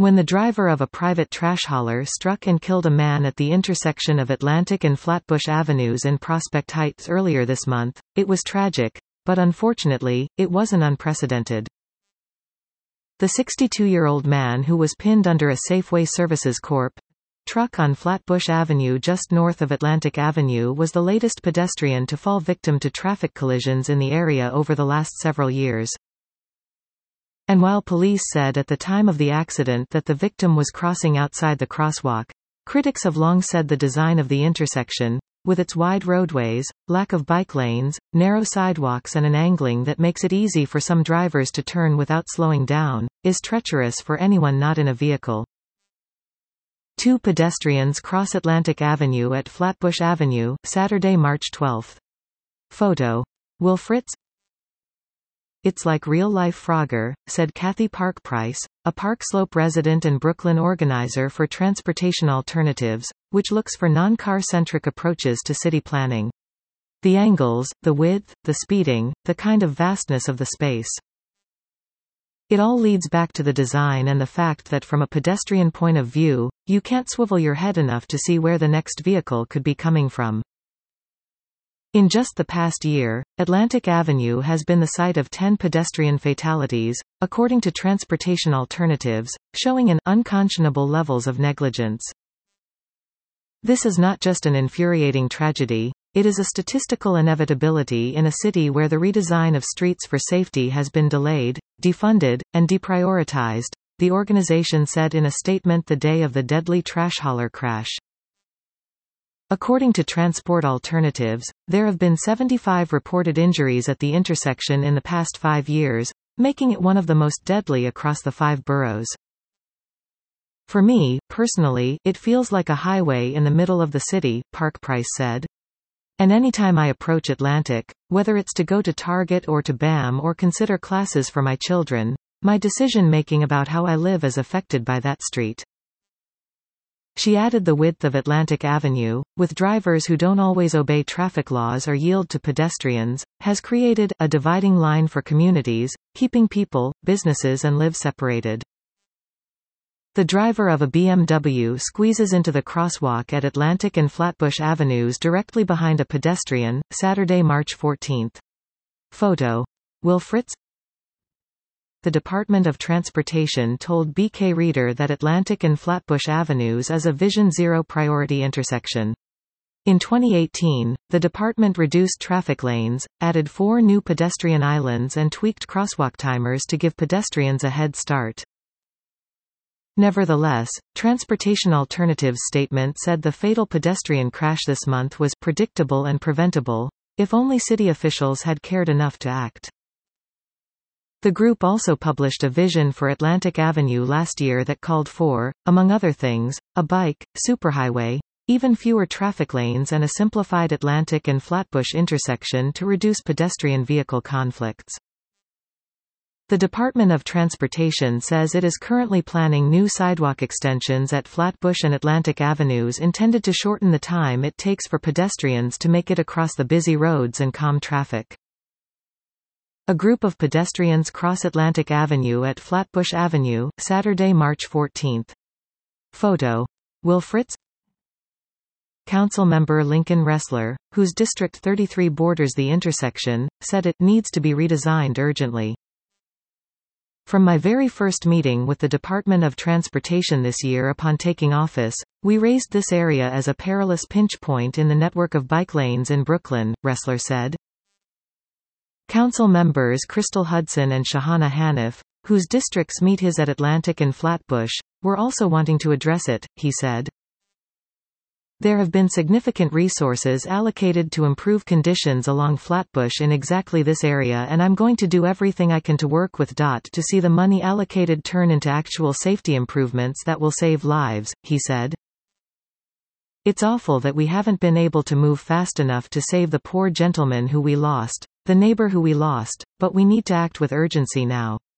When the driver of a private trash hauler struck and killed a man at the intersection of Atlantic and Flatbush Avenues in Prospect Heights earlier this month, it was tragic, but unfortunately, it wasn't unprecedented. The 62-year-old man who was pinned under a Safeway Services Corp. truck on Flatbush Avenue just north of Atlantic Avenue was the latest pedestrian to fall victim to traffic collisions in the area over the last several years. And while police said at the time of the accident that the victim was crossing outside the crosswalk, critics have long said the design of the intersection, with its wide roadways, lack of bike lanes, narrow sidewalks and an angling that makes it easy for some drivers to turn without slowing down, is treacherous for anyone not in a vehicle. Two pedestrians cross Atlantic Avenue at Flatbush Avenue, Saturday, March 12. Photo. Will Fritz? "It's like real-life Frogger," said Kathy Park Price, a Park Slope resident and Brooklyn organizer for Transportation Alternatives, which looks for non-car-centric approaches to city planning. The angles, the width, the speeding, the kind of vastness of the space. It all leads back to the design and the fact that from a pedestrian point of view, you can't swivel your head enough to see where the next vehicle could be coming from. In just the past year, Atlantic Avenue has been the site of 10 pedestrian fatalities, according to Transportation Alternatives, showing an unconscionable levels of negligence. This is not just an infuriating tragedy, it is a statistical inevitability in a city where the redesign of streets for safety has been delayed, defunded, and deprioritized, the organization said in a statement the day of the deadly trash hauler crash. According to Transport Alternatives, there have been 75 reported injuries at the intersection in the past 5 years, making it one of the most deadly across the 5 boroughs. "For me, personally, it feels like a highway in the middle of the city," Park Price said. "And anytime I approach Atlantic, whether it's to go to Target or to BAM or consider classes for my children, my decision-making about how I live is affected by that street." She added the width of Atlantic Avenue, with drivers who don't always obey traffic laws or yield to pedestrians, has created a dividing line for communities, keeping people, businesses and lives separated. The driver of a BMW squeezes into the crosswalk at Atlantic and Flatbush Avenues directly behind a pedestrian, Saturday, March 14. Photo. Will Fritz? The Department of Transportation told BK Reader that Atlantic and Flatbush Avenues is a Vision Zero priority intersection. In 2018, the department reduced traffic lanes, added 4 new pedestrian islands and tweaked crosswalk timers to give pedestrians a head start. Nevertheless, Transportation Alternatives' statement said the fatal pedestrian crash this month was predictable and preventable, if only city officials had cared enough to act. The group also published a vision for Atlantic Avenue last year that called for, among other things, a bike superhighway, even fewer traffic lanes and a simplified Atlantic and Flatbush intersection to reduce pedestrian vehicle conflicts. The Department of Transportation says it is currently planning new sidewalk extensions at Flatbush and Atlantic Avenues intended to shorten the time it takes for pedestrians to make it across the busy roads and calm traffic. A group of pedestrians cross Atlantic Avenue at Flatbush Avenue, Saturday, March 14. Photo. Will Fritz? Council member Lincoln Ressler, whose District 33 borders the intersection, said it needs to be redesigned urgently. "From my very first meeting with the Department of Transportation this year upon taking office, we raised this area as a perilous pinch point in the network of bike lanes in Brooklyn," Ressler said. Council members Crystal Hudson and Shahana Hanif, whose districts meet his at Atlantic and Flatbush, were also wanting to address it, he said. "There have been significant resources allocated to improve conditions along Flatbush in exactly this area, and I'm going to do everything I can to work with DOT to see the money allocated turn into actual safety improvements that will save lives," he said. "It's awful that we haven't been able to move fast enough to save the poor gentleman who we lost, the neighbor who we lost, but we need to act with urgency now."